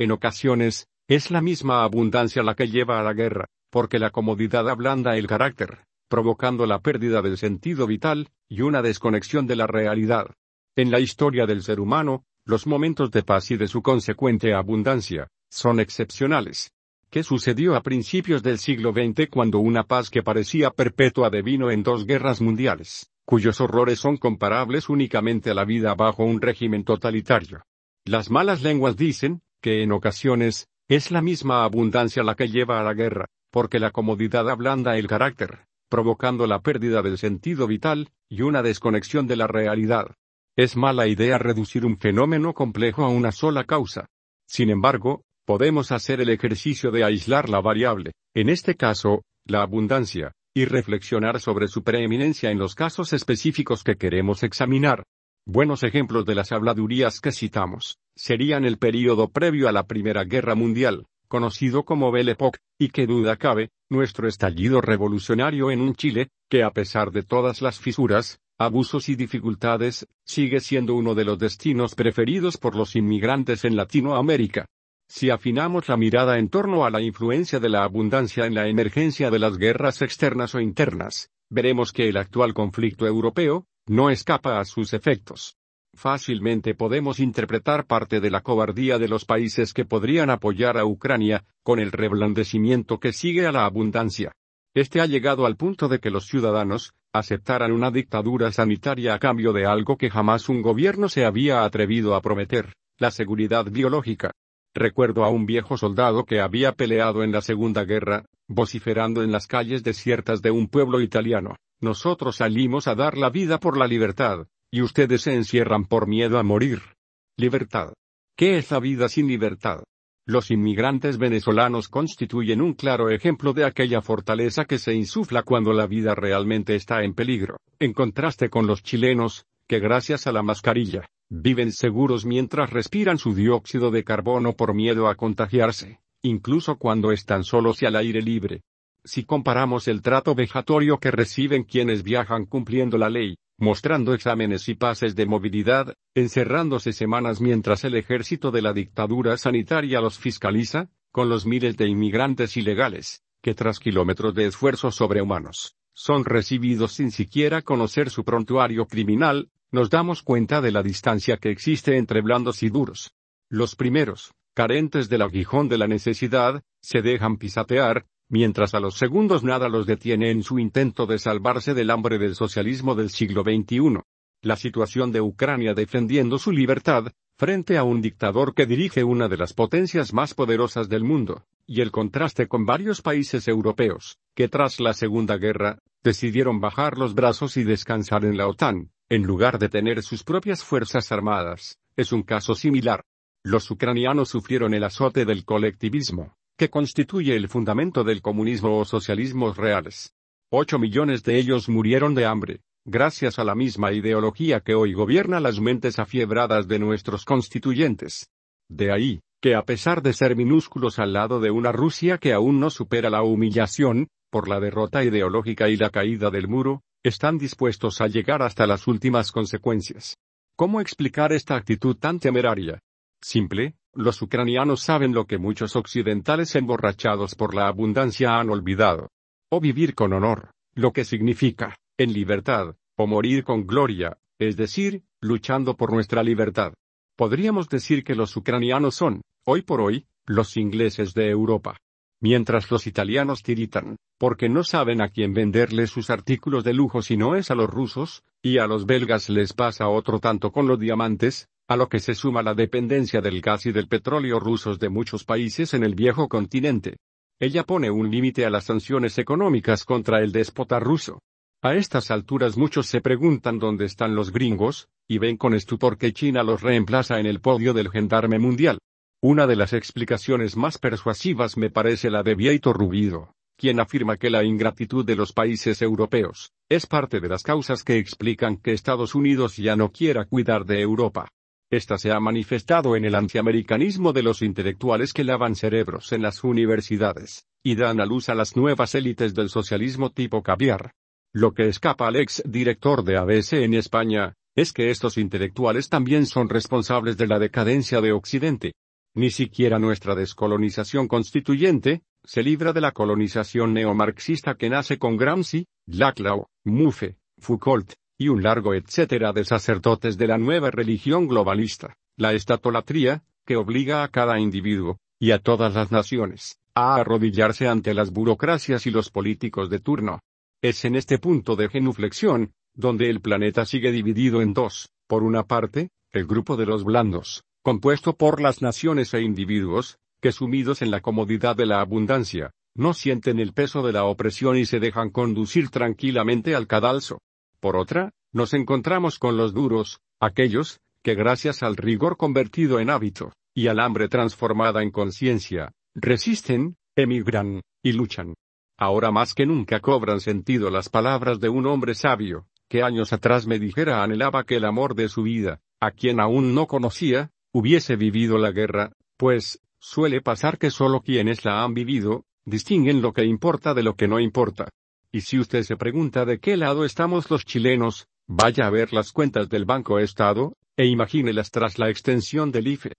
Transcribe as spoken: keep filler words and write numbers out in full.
En ocasiones, es la misma abundancia la que lleva a la guerra, porque la comodidad ablanda el carácter, provocando la pérdida del sentido vital, y una desconexión de la realidad. En la historia del ser humano, los momentos de paz y de su consecuente abundancia, son excepcionales. ¿Qué sucedió a principios del siglo veinte cuando una paz que parecía perpetua devino en dos guerras mundiales, cuyos horrores son comparables únicamente a la vida bajo un régimen totalitario? Las malas lenguas dicen, que en ocasiones, es la misma abundancia la que lleva a la guerra, porque la comodidad ablanda el carácter, provocando la pérdida del sentido vital, y una desconexión de la realidad. Es mala idea reducir un fenómeno complejo a una sola causa. Sin embargo, podemos hacer el ejercicio de aislar la variable, en este caso, la abundancia, y reflexionar sobre su preeminencia en los casos específicos que queremos examinar. Buenos ejemplos de las habladurías que citamos, serían el período previo a la Primera Guerra Mundial, conocido como Belle Époque, y que duda cabe, nuestro estallido revolucionario en un Chile, que a pesar de todas las fisuras, abusos y dificultades, sigue siendo uno de los destinos preferidos por los inmigrantes en Latinoamérica. Si afinamos la mirada en torno a la influencia de la abundancia en la emergencia de las guerras externas o internas, veremos que el actual conflicto europeo, no escapa a sus efectos. Fácilmente podemos interpretar parte de la cobardía de los países que podrían apoyar a Ucrania, con el reblandecimiento que sigue a la abundancia. Este ha llegado al punto de que los ciudadanos aceptaran una dictadura sanitaria a cambio de algo que jamás un gobierno se había atrevido a prometer, la seguridad biológica. Recuerdo a un viejo soldado que había peleado en la Segunda Guerra, vociferando en las calles desiertas de un pueblo italiano: nosotros salimos a dar la vida por la libertad, y ustedes se encierran por miedo a morir. Libertad. ¿Qué es la vida sin libertad? Los inmigrantes venezolanos constituyen un claro ejemplo de aquella fortaleza que se insufla cuando la vida realmente está en peligro, en contraste con los chilenos, que gracias a la mascarilla, viven seguros mientras respiran su dióxido de carbono por miedo a contagiarse, incluso cuando están solos y al aire libre. Si comparamos el trato vejatorio que reciben quienes viajan cumpliendo la ley, mostrando exámenes y pases de movilidad, encerrándose semanas mientras el ejército de la dictadura sanitaria los fiscaliza, con los miles de inmigrantes ilegales, que tras kilómetros de esfuerzos sobrehumanos, son recibidos sin siquiera conocer su prontuario criminal, nos damos cuenta de la distancia que existe entre blandos y duros. Los primeros, carentes del aguijón de la necesidad, se dejan pisotear, mientras a los segundos nada los detiene en su intento de salvarse del hambre del socialismo del siglo veintiuno. La situación de Ucrania defendiendo su libertad, frente a un dictador que dirige una de las potencias más poderosas del mundo, y el contraste con varios países europeos, que tras la Segunda Guerra, decidieron bajar los brazos y descansar en la OTAN, en lugar de tener sus propias fuerzas armadas, es un caso similar. Los ucranianos sufrieron el azote del colectivismo, que constituye el fundamento del comunismo o socialismos reales. Ocho millones de ellos murieron de hambre, gracias a la misma ideología que hoy gobierna las mentes afiebradas de nuestros constituyentes. De ahí, que a pesar de ser minúsculos al lado de una Rusia que aún no supera la humillación, por la derrota ideológica y la caída del muro, están dispuestos a llegar hasta las últimas consecuencias. ¿Cómo explicar esta actitud tan temeraria? Simple, los ucranianos saben lo que muchos occidentales emborrachados por la abundancia han olvidado. O vivir con honor, lo que significa, en libertad, o morir con gloria, es decir, luchando por nuestra libertad. Podríamos decir que los ucranianos son, hoy por hoy, los ingleses de Europa. Mientras los italianos tiritan, porque no saben a quién venderle sus artículos de lujo si no es a los rusos, y a los belgas les pasa otro tanto con los diamantes, a lo que se suma la dependencia del gas y del petróleo rusos de muchos países en el viejo continente. Ella pone un límite a las sanciones económicas contra el déspota ruso. A estas alturas muchos se preguntan dónde están los gringos, y ven con estupor que China los reemplaza en el podio del gendarme mundial. Una de las explicaciones más persuasivas me parece la de Vieito Rubido, quien afirma que la ingratitud de los países europeos es parte de las causas que explican que Estados Unidos ya no quiera cuidar de Europa. Esta se ha manifestado en el antiamericanismo de los intelectuales que lavan cerebros en las universidades, y dan a luz a las nuevas élites del socialismo tipo caviar. Lo que escapa al ex director de A B C en España, es que estos intelectuales también son responsables de la decadencia de Occidente. Ni siquiera nuestra descolonización constituyente se libra de la colonización neomarxista que nace con Gramsci, Laclau, Mouffe, Foucault, y un largo etcétera de sacerdotes de la nueva religión globalista, la estatolatría, que obliga a cada individuo, y a todas las naciones, a arrodillarse ante las burocracias y los políticos de turno. Es en este punto de genuflexión, donde el planeta sigue dividido en dos, por una parte, el grupo de los blandos, compuesto por las naciones e individuos, que sumidos en la comodidad de la abundancia, no sienten el peso de la opresión y se dejan conducir tranquilamente al cadalso. Por otra, nos encontramos con los duros, aquellos, que gracias al rigor convertido en hábito, y al hambre transformada en conciencia, resisten, emigran, y luchan. Ahora más que nunca cobran sentido las palabras de un hombre sabio, que años atrás me dijera anhelaba que el amor de su vida, a quien aún no conocía, hubiese vivido la guerra, pues, suele pasar que solo quienes la han vivido, distinguen lo que importa de lo que no importa. Y si usted se pregunta de qué lado estamos los chilenos, vaya a ver las cuentas del Banco Estado, e imagínelas tras la extensión del I F E.